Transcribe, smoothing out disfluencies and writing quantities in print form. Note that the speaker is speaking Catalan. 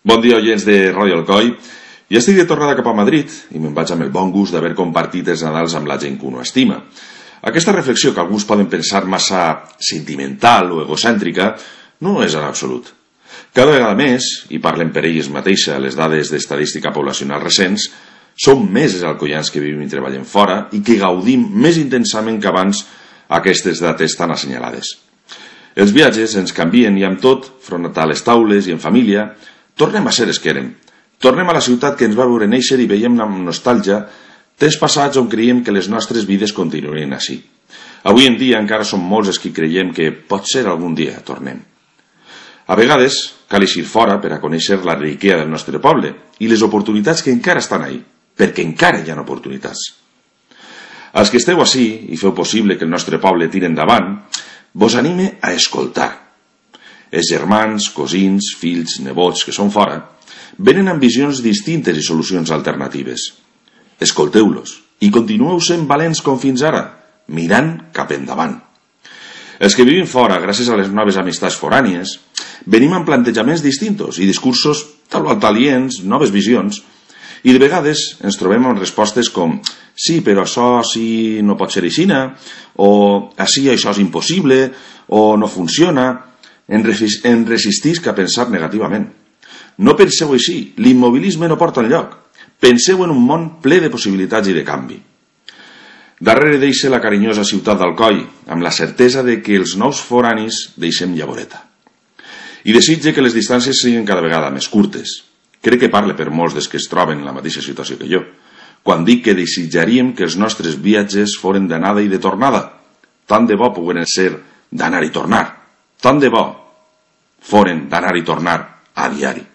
Bon dia, oients de Ràdio Alcoi. Ja estic de tornada cap a Madrid i me'n vaig amb el bon gust d'haver compartit els Nadals amb la gent que uno estima. Aquesta reflexió, que alguns poden pensar massa sentimental o egocèntrica, no és en absolut. Cada vegada més, i parlen per elles mateixa les dades d'estadística poblacional recents, som més els alcoians que vivim i treballem fora i que gaudim més intensament que abans aquestes dates tan assenyalades. Els viatges ens canvien i amb tot, front a les taules i en família, tornem a ser els que érem. Tornem a la ciutat que ens va veure néixer i veiem amb nostàlgia temps passats on creiem que les nostres vides continuarien així. Avui en dia encara som molts els que creiem que potser algun dia tornem. A vegades cal eixir fora per a conèixer la riquesa del nostre poble i les oportunitats que encara estan ahí, perquè encara hi ha oportunitats. Els que esteu ací i feu possible que el nostre poble tiri endavant, vos anime a escoltar. Els germans, cosins, fills, nebots que són fora, venen amb visions distintes i solucions alternatives. Escolteu-los i continueu sent valents com fins ara, mirant cap endavant. Els que vivim fora, gràcies a les noves amistats forànies, venim amb plantejaments distintos i discursos aliens, noves visions, i de vegades ens trobem amb respostes com sí, però això sí no pot ser aixina, o així això és impossible, o no funciona. En resistisc a pensar negativament. No penseu així, l'immobilisme no porta enlloc. Penseu en un món ple de possibilitats i de canvi. Darrere deixa la carinyosa ciutat d'Alcoi, amb la certesa de que els nous foranis deixem llavoreta. I desitge que les distàncies siguin cada vegada més curtes. Crec que parle per molts des que es troben en la mateixa situació que jo, quan dic que desitjaríem que els nostres viatges foren d'anada i de tornada. Tant de bo pogueren ser d'anar i tornar. Tant de bo foren d'anar i tornar a diari.